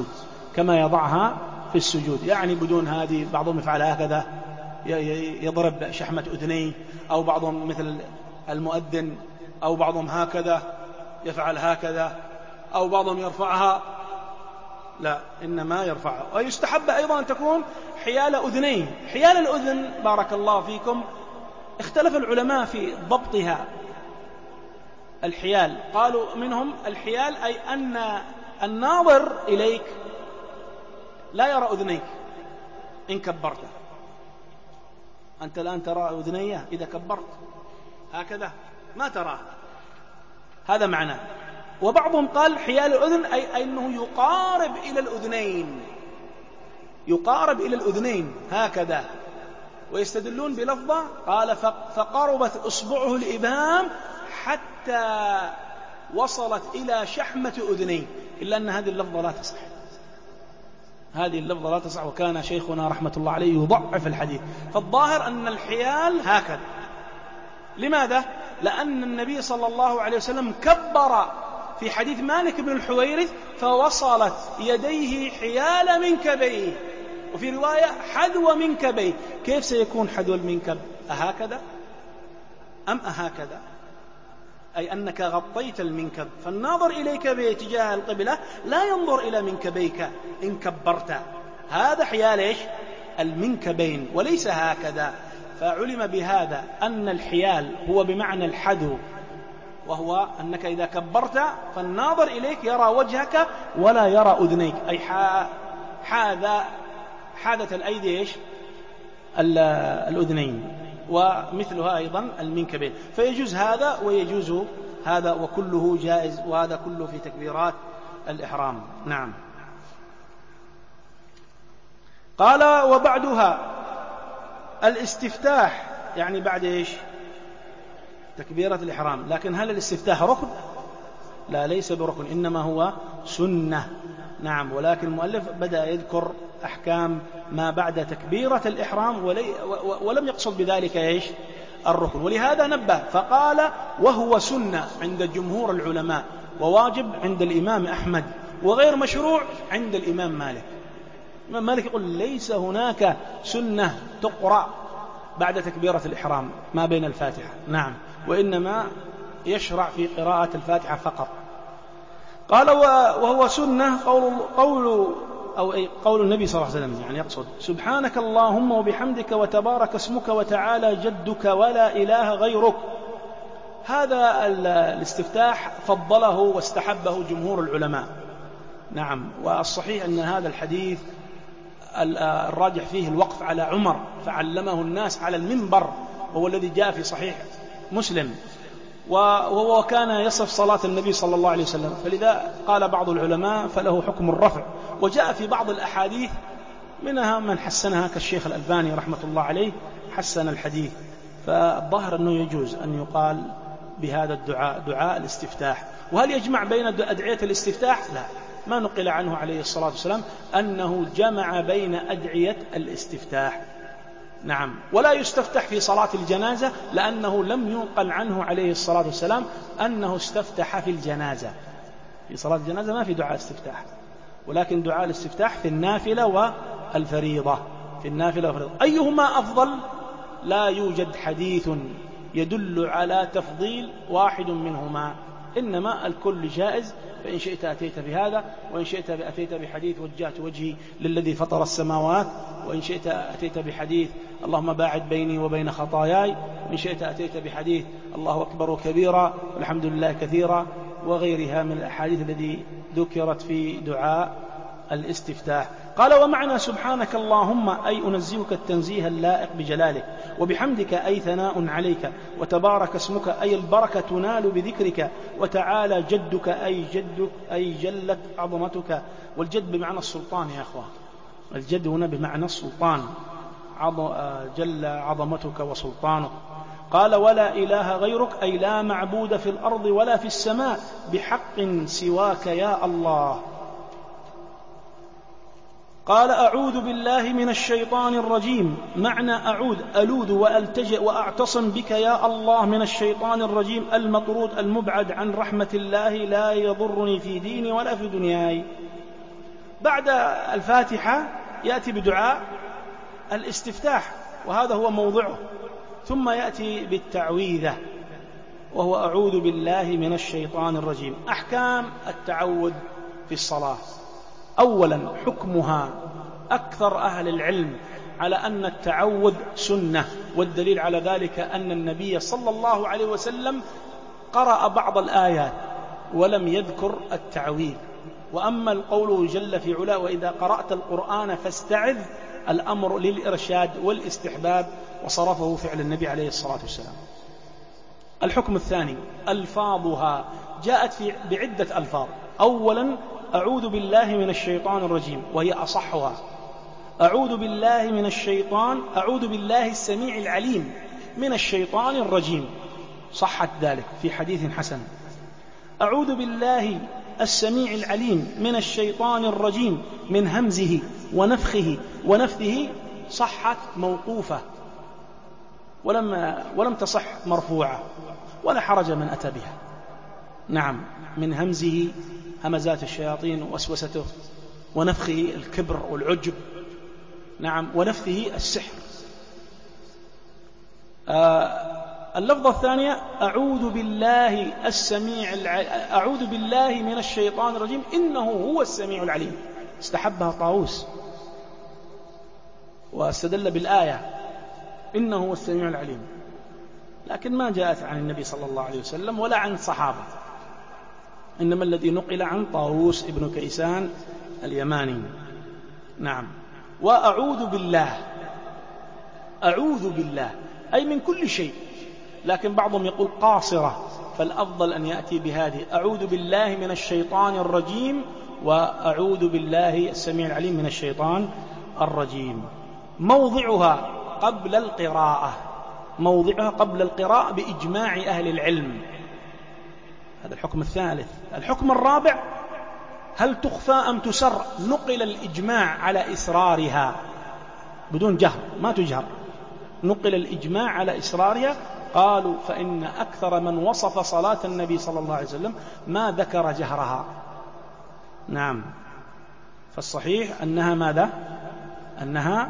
في السجود، يعني بدون هذه. بعضهم يفعل هكذا يضرب شحمة أذنيه، أو بعضهم مثل المؤذن، أو بعضهم هكذا يفعل هكذا، أو بعضهم يرفعها. لا، إنما يرفعها. ويستحب أيضا أن تكون حيال أذنيه. حيال الأذن بارك الله فيكم اختلف العلماء في ضبطها. الحيال قالوا منهم الحيال أي أن الناظر إليك لا يرى أذنيك إن كبرت. أنت الآن ترى أذنيه إذا كبرت هكذا ما تراه، هذا معناه. وبعضهم قال حيال الأذن أي أنه يقارب إلى الأذنين، يقارب إلى الأذنين هكذا، ويستدلون بلفظة قال فقربت إصبعه الإبهام حتى وصلت إلى شحمة أذنيه، إلا أن هذه اللفظة لا تصح، هذه اللفظة لا تصح، وكان شيخنا رحمة الله عليه يضعف الحديث. فالظاهر أن الحيال هكذا. لماذا؟ لأن النبي صلى الله عليه وسلم كبر في حديث مالك بن الحويرث فوصلت يديه حيال منكبيه، وفي رواية حذو منكبيه. كيف سيكون حذو المنكب؟ أهكذا أم أهكذا؟ أي أنك غطيت المنكب، فالناظر إليك باتجاه القبلة لا ينظر إلى منكبيك إن كبرت، هذا حيال إيش؟ المنكبين، وليس هكذا. فعلم بهذا أن الحيال هو بمعنى الحذو، وهو أنك إذا كبرت فالناظر إليك يرى وجهك ولا يرى أذنيك، أي حاذت الأيدي إيش؟ الأذنين، ومثلها أيضا المنكبين. فيجوز هذا ويجوز هذا، وكله جائز، وهذا كله في تكبيرات الإحرام. نعم. قال وبعدها الاستفتاح، يعني بعد إيش؟ تكبيرة الإحرام. لكن هل الاستفتاح ركن؟ لا، ليس بركن، إنما هو سنة. نعم. ولكن المؤلف بدأ يذكر أحكام ما بعد تكبيرة الإحرام، ولم يقصد بذلك إيش؟ الركن. ولهذا نبه فقال وهو سنة عند جمهور العلماء، وواجب عند الإمام أحمد، وغير مشروع عند الإمام مالك. الإمام مالك يقول ليس هناك سنة تقرأ بعد تكبيرة الإحرام ما بين الفاتحة. نعم. وإنما يشرع في قراءة الفاتحة فقط. قال وهو سنة قول النبي صلى الله عليه وسلم، يعني يقصد سبحانك اللهم وبحمدك وتبارك اسمك وتعالى جدك ولا إله غيرك. هذا الاستفتاح فضله واستحبه جمهور العلماء. نعم. والصحيح أن هذا الحديث الراجح فيه الوقف على عمر، فعلمه الناس على المنبر، وهو الذي جاء في صحيح مسلم، وهو كان يصف صلاة النبي صلى الله عليه وسلم، فلذا قال بعض العلماء فله حكم الرفع. وجاء في بعض الأحاديث منها من حسنها كالشيخ الألباني رحمة الله عليه حسن الحديث. فالظاهر أنه يجوز أن يقال بهذا الدعاء، دعاء الاستفتاح. وهل يجمع بين أدعية الاستفتاح؟ لا، ما نقل عنه عليه الصلاة والسلام أنه جمع بين أدعية الاستفتاح. نعم. ولا يستفتح في صلاة الجنازة، لأنه لم ينقل عنه عليه الصلاة والسلام أنه استفتح في الجنازة. في صلاة الجنازة ما في دعاء استفتاح، ولكن دعاء الاستفتاح في النافلة والفريضة. في النافلة والفريضة أيهما أفضل؟ لا يوجد حديث يدل على تفضيل واحد منهما، إنما الكل جائز. فإن شئت أتيت بهذا، وإن شئت أتيت بحديث وجهت وجهي للذي فطر السماوات، وإن شئت أتيت بحديث اللهم باعد بيني وبين خطاياي، وإن شئت أتيت بحديث الله أكبر كبيرا والحمد لله كثيرا، وغيرها من الأحاديث التي ذكرت في دعاء الاستفتاح. قال ومعنى سبحانك اللهم أي أنزهك التنزيه اللائق بجلالك، وبحمدك أي ثناء عليك، وتبارك اسمك أي البركة تنال بذكرك، وتعالى جدك أي جدك أي جلت عظمتك. والجد بمعنى السلطان يا أخوان، الجد هنا بمعنى السلطان، جل عظمتك وسلطانك. قال ولا إله غيرك أي لا معبود في الأرض ولا في السماء بحق سواك يا الله. قال أعوذ بالله من الشيطان الرجيم. معنى أعوذ ألوذ وألتجئ وأعتصم بك يا الله من الشيطان الرجيم المطرود المبعد عن رحمة الله لا يضرني في ديني ولا في دنياي. بعد الفاتحة يأتي بدعاء الاستفتاح، وهذا هو موضعه، ثم يأتي بالتعويذة وهو أعوذ بالله من الشيطان الرجيم. أحكام التعوذ في الصلاة. أولا حكمها، أكثر أهل العلم على أن التعوذ سنة، والدليل على ذلك أن النبي صلى الله عليه وسلم قرأ بعض الآيات ولم يذكر التعويذ. وأما القول جل في علاه وإذا قرأت القرآن فاستعذ، الأمر للإرشاد والاستحباب، وصرفه فعل النبي عليه الصلاة والسلام. الحكم الثاني ألفاظها، جاءت بعدة ألفاظ. أولا أعوذ بالله من الشيطان الرجيم، وهي أصحها. أعوذ بالله السميع العليم من الشيطان الرجيم، صحت ذلك في حديث حسن. أعوذ بالله السميع العليم من الشيطان الرجيم من همزه ونفثه، صحت موقوفة ولم تصح مرفوعة، ولا حرج من أتى بها. نعم، من همزه همزات الشياطين ووسوسته، ونفخه الكبر والعجب، نعم، ونفثه السحر. اللفظة الثانية أعوذ بالله من الشيطان الرجيم إنه هو السميع العليم، استحبها طاووس واستدل بالآية إنه هو السميع العليم، لكن ما جاءت عن النبي صلى الله عليه وسلم ولا عن الصحابة، إنما الذي نقل عن طاووس ابن كيسان اليماني. نعم. وأعوذ بالله أي من كل شيء، لكن بعضهم يقول قاصرة، فالأفضل أن يأتي بهذه: أعوذ بالله من الشيطان الرجيم، وأعوذ بالله السميع العليم من الشيطان الرجيم. موضعها قبل القراءة بإجماع أهل العلم. هذا الحكم الثالث. الحكم الرابع: هل تخفى أم تسر؟ نقل الإجماع على إسرارها بدون جهر، ما تجهر، نقل الإجماع على إسرارها. قالوا فإن أكثر من وصف صلاة النبي صلى الله عليه وسلم ما ذكر جهرها. نعم، فالصحيح أنها ماذا؟ أنها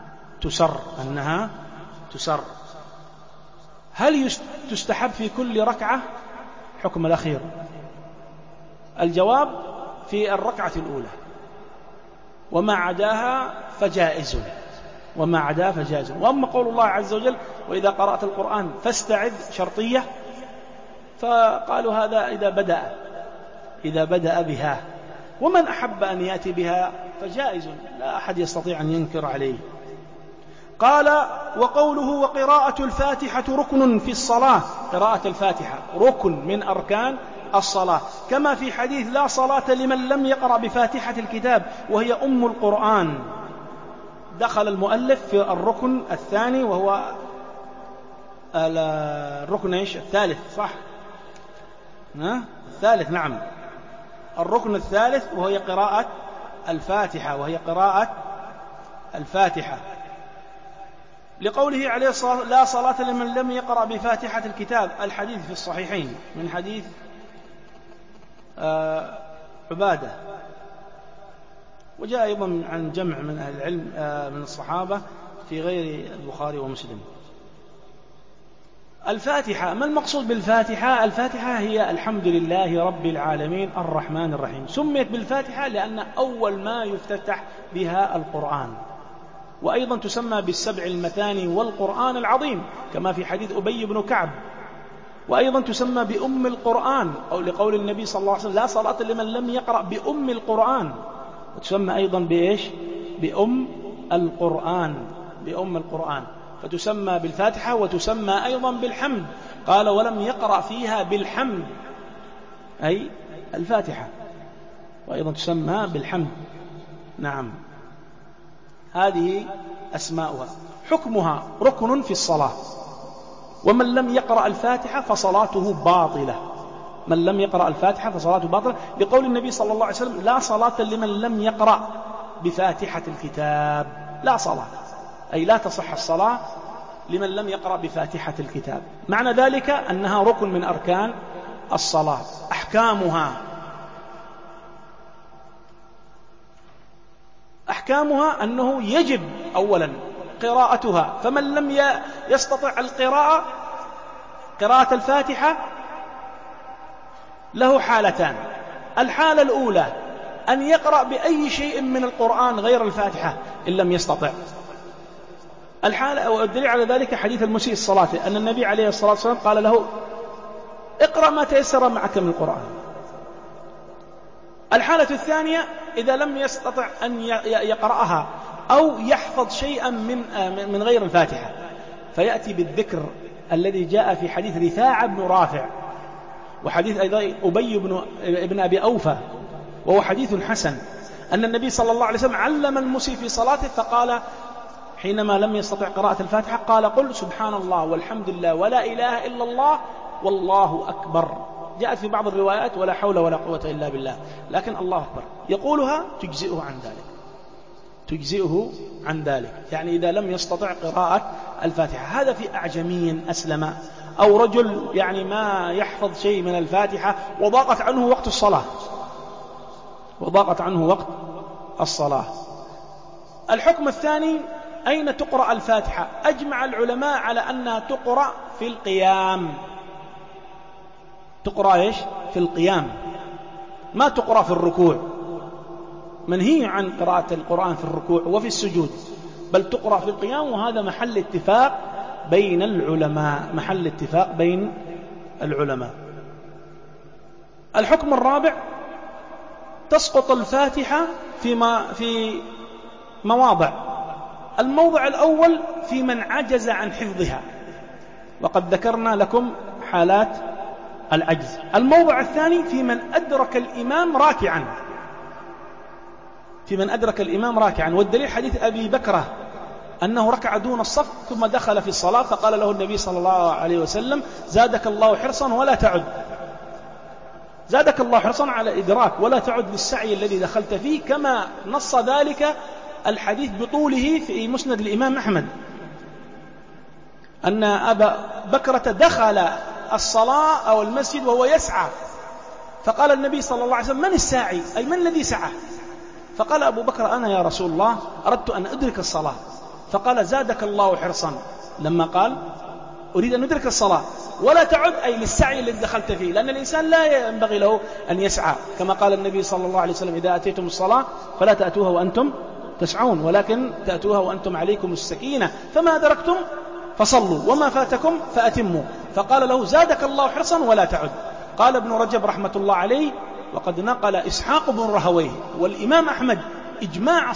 تسر. هل تستحب في كل ركعة؟ حكم الأخير. الجواب: في الركعة الأولى، وما عداها فجائز. وأما قول الله عز وجل: وإذا قرأت القرآن فاستعذ، شرطية، فقالوا هذا إذا بدأ بها، ومن أحب أن يأتي بها فجائز، لا أحد يستطيع أن ينكر عليه. قال: وقوله: وقراءة الفاتحة ركن في الصلاة. قراءة الفاتحة ركن من أركان الصلاة، كما في حديث: لا صلاة لمن لم يقرأ بفاتحة الكتاب وهي أم القرآن. دخل المؤلف في الركن الثاني، وهو الركن الثالث، صح؟ الثالث، نعم، الركن الثالث، وهي قراءة الفاتحة، لقوله عليه الصلاة: لا صلاة لمن لم يقرأ بفاتحة الكتاب. الحديث في الصحيحين من حديث عبادة، وجاء أيضا عن جمع من أهل العلم من الصحابة في غير البخاري ومسلم. الفاتحة، ما المقصود بالفاتحة؟ الفاتحة هي الحمد لله رب العالمين الرحمن الرحيم. سميت بالفاتحة لأن أول ما يفتتح بها القرآن، وأيضا تسمى بالسبع المثاني والقرآن العظيم، كما في حديث أبي بن كعب. وأيضا تسمى بأم القرآن، أو لقول النبي صلى الله عليه وسلم: لا صلاة لمن لم يقرأ بأم القرآن. وتسمى أيضا بإيش؟ بأم القرآن. فتسمى بالفاتحة، وتسمى أيضا بالحمد. قال: ولم يقرأ فيها بالحمد، أي الفاتحة، وأيضا تسمى بالحمد. نعم، هذه أسماؤها. حكمها ركن في الصلاة، ومن لم يقرأ الفاتحة فصلاته باطلة. لقول النبي صلى الله عليه وسلم: لا صلاة لمن لم يقرأ بفاتحة الكتاب. لا صلاة، أي لا تصح الصلاة لمن لم يقرأ بفاتحة الكتاب. معنى ذلك أنها ركن من أركان الصلاة. أحكامها أنه يجب أولا قراءتها، فمن لم يستطع قراءة الفاتحة له حالتان. الحالة الأولى أن يقرأ بأي شيء من القرآن غير الفاتحة إن لم يستطع. والدليل على ذلك حديث المسيء الصلاة، أن النبي عليه الصلاة والسلام قال له: اقرأ ما تيسر معك من القرآن. الحالة الثانية إذا لم يستطع أن يقرأها أو يحفظ شيئا من غير الفاتحة، فيأتي بالذكر الذي جاء في حديث رفاعة بن رافع، وحديث أيضا أبي بن أبي أوفى، وهو حديث حسن، أن النبي صلى الله عليه وسلم علم المسيء في صلاته فقال حينما لم يستطع قراءة الفاتحة قال قل سبحان الله والحمد لله ولا إله إلا الله والله أكبر. جاءت في بعض الروايات ولا حول ولا قوة إلا بالله، لكن الله أكبر يقولها تجزئه عن ذلك، تجزئه عن ذلك، يعني إذا لم يستطع قراءة الفاتحة. هذا في أعجمي أسلم أو رجل يعني ما يحفظ شيء من الفاتحة وضاقت عنه وقت الصلاة، وضاقت عنه وقت الصلاة. الحكم الثاني أين تقرأ الفاتحة؟ أجمع العلماء على أنها تقرأ في القيام. تقرأ إيش؟ في القيام، ما تقرأ في الركوع. منهي عن قراءة القرآن في الركوع وفي السجود، بل تقرأ في القيام، وهذا محل اتفاق بين العلماء، محل اتفاق بين العلماء. الحكم الرابع تسقط الفاتحة في مواضع. الموضع الأول في من عجز عن حفظها، وقد ذكرنا لكم حالات العجز. الموضع الثاني في من أدرك الإمام راكعا، في من أدرك الإمام راكعا، والدليل حديث أبي بكرة أنه ركع دون الصف ثم دخل في الصلاة فقال له النبي صلى الله عليه وسلم زادك الله حرصا ولا تعد، زادك الله حرصا على إدراك ولا تعد للسعي الذي دخلت فيه، كما نص ذلك الحديث بطوله في مسند الإمام أحمد أن أبا بكرة دخل الصلاة أو المسجد وهو يسعى، فقال النبي صلى الله عليه وسلم من الساعي؟ أي من الذي سعى؟ فقال أبو بكر أنا يا رسول الله أردت أن أدرك الصلاة. فقال زادك الله حرصا، لما قال أريد أن أدرك الصلاة ولا تعد أي للسعي الذي دخلت فيه، لأن الإنسان لا ينبغي له أن يسعى، كما قال النبي صلى الله عليه وسلم إذا أتيتم الصلاة فلا تأتوها وأنتم تسعون ولكن تأتوها وأنتم عليكم السكينة، فما أدركتم فصلوا وما فاتكم فأتموا. فقال له زادك الله حرصا ولا تعد. قال ابن رجب رحمة الله عليه وقد نقل إسحاق بن رهويه والإمام أحمد إجماع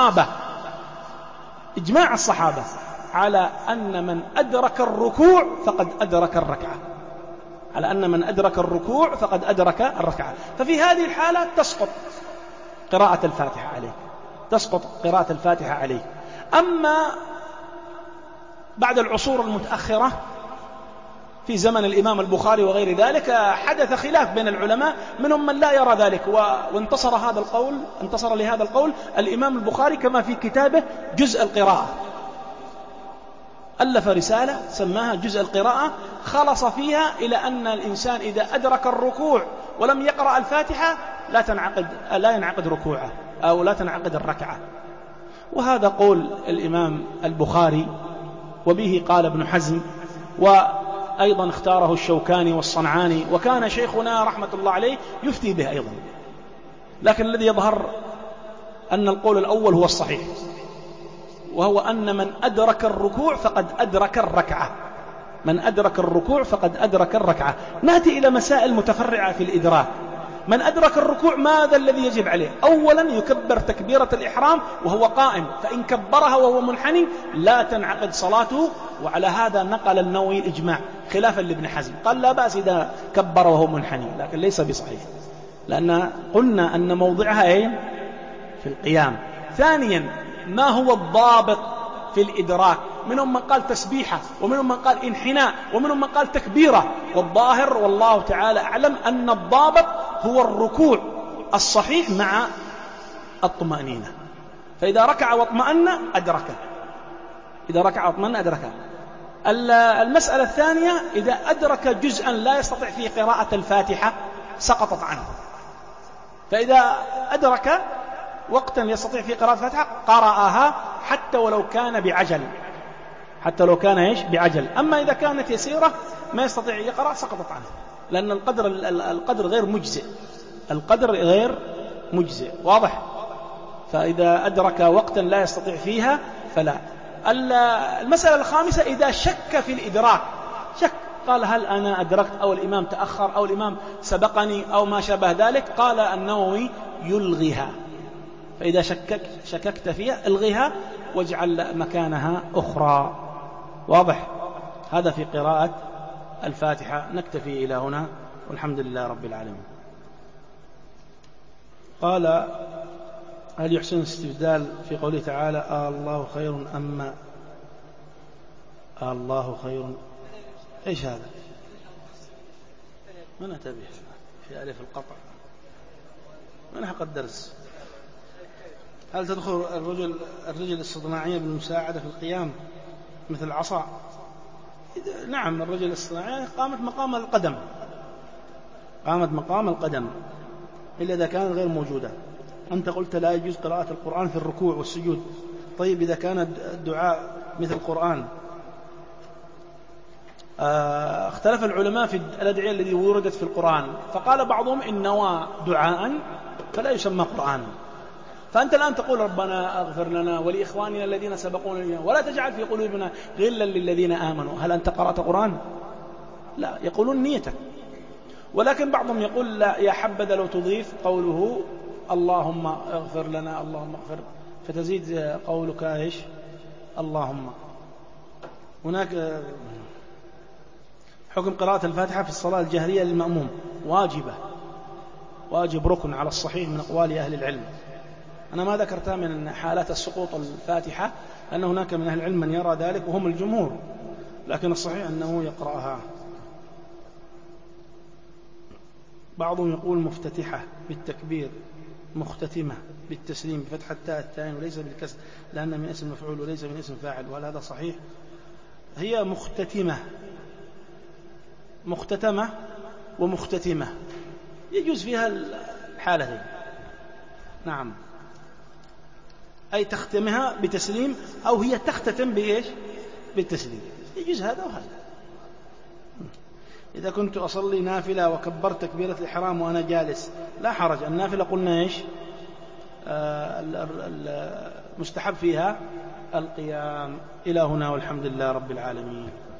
الصحابة على أن من أدرك الركوع فقد أدرك الركعة، على أن من أدرك الركوع فقد أدرك الركعة. ففي هذه الحالة تسقط قراءة الفاتحة عليه، تسقط قراءة الفاتحة عليه. أما بعد العصور المتأخرة في زمن الإمام البخاري وغير ذلك حدث خلاف بين العلماء، منهم من لا يرى ذلك وانتصر هذا القول، انتصر لهذا القول الإمام البخاري كما في كتابه جزء القراءة، ألف رسالة سماها جزء القراءة، خلص فيها إلى أن الإنسان إذا أدرك الركوع ولم يقرأ الفاتحة لا ينعقد ركوعه أو لا تنعقد الركعة. وهذا قول الإمام البخاري، وبه قال ابن حزم، وأيضا اختاره الشوكاني والصنعاني، وكان شيخنا رحمة الله عليه يفتي به أيضا. لكن الذي يظهر أن القول الأول هو الصحيح، وهو أن من أدرك الركوع فقد أدرك الركعة، من أدرك الركوع فقد أدرك الركعة. نأتي إلى مسائل متفرعة في الإدراك. من أدرك الركوع ماذا الذي يجب عليه؟ أولا يكبر تكبيرة الإحرام وهو قائم، فإن كبرها وهو منحني لا تنعقد صلاته، وعلى هذا نقل النووي الإجماع خلافا لابن حزم، قال لا بأس إذا كبر وهو منحني، لكن ليس بصحيح، لأن قلنا أن موضعها في القيام. ثانيا ما هو الضابط في الإدراك؟ منهم من قال تسبيحة، ومنهم من قال انحناء، ومنهم من قال تكبيرة، والظاهر والله تعالى أعلم أن الضابط هو الركوع الصحيح مع الطمأنينة. فإذا ركع واطمأن أدركه، إذا ركع واطمأن أدركه. المسألة الثانية إذا أدرك جزءا لا يستطيع فيه قراءة الفاتحة سقطت عنه، فإذا أدرك وقتا يستطيع فيه قراءة الفاتحة قرأها حتى ولو كان بعجل، حتى لو كان بعجل. أما إذا كانت يسيرة ما يستطيع يقرأ سقطت عنه، لأن القدر غير مجزئ، القدر غير مجزئ، واضح؟ فإذا أدرك وقتا لا يستطيع فيها فلا. المسألة الخامسة إذا شك في الإدراك، شك قال هل أنا أدركت أو الإمام تأخر أو الإمام سبقني أو ما شابه ذلك، قال النووي يلغيها. فإذا شككت فيها الغيها واجعل مكانها أخرى، واضح؟ هذا في قراءة الفاتحة. نكتفي إلى هنا والحمد لله رب العالمين. قال هل يحسن الاستبدال في قوله تعالى الله خير أما الله خير؟ إيش هذا؟ من أتبه في ألف القطع؟ من حق الدرس؟ هل تدخل الرجل الاصطناعية بالمساعدة في القيام مثل العصا؟ نعم، الرجل الاصطناعية قامت مقام القدم، قامت مقام القدم إلا إذا كانت غير موجودة. أنت قلت لا يجوز قراءة القرآن في الركوع والسجود، طيب إذا كان الدعاء مثل القرآن؟ اختلف العلماء في الأدعية التي وردت في القرآن، فقال بعضهم إن نوى دعاء فلا يسمى قرآن. فأنت الآن تقول ربنا اغفر لنا ولإخواننا الذين سبقونا ولا تجعل في قلوبنا غلا للذين آمنوا. هل أنت قرأت قرآن؟ لا، يقولون نيتك. ولكن بعضهم يقول لا، يا حبذا لو تضيف قوله اللهم اغفر لنا اللهم اغفر، فتزيد قولك ايش؟ اللهم. هناك حكم قراءة الفاتحة في الصلاة الجهرية للمأموم، واجبة، واجب ركن على الصحيح من أقوال أهل العلم. أنا ما ذكرتها من حالات السقوط الفاتحة، لأن هناك من أهل العلم من يرى ذلك وهم الجمهور، لكن الصحيح أنه يقرأها. بعضهم يقول مفتتحة بالتكبير، مختتمة بالتسليم بفتح التاء التائين وليس بالكسر، لأن من اسم مفعول وليس من اسم فاعل، وهل هذا صحيح؟ هي مختتمة، مختتمة ومختتمة، يجوز فيها الحالتين. نعم، أي تختمها بتسليم أو هي تختتم بإيش؟ بالتسليم، يجوز هذا وهذا. إذا كنت أصلي نافلة وكبرت تكبيرة الإحرام وأنا جالس لا حرج. النافلة قلنا إيش؟ المستحب فيها القيام. إلى هنا والحمد لله رب العالمين.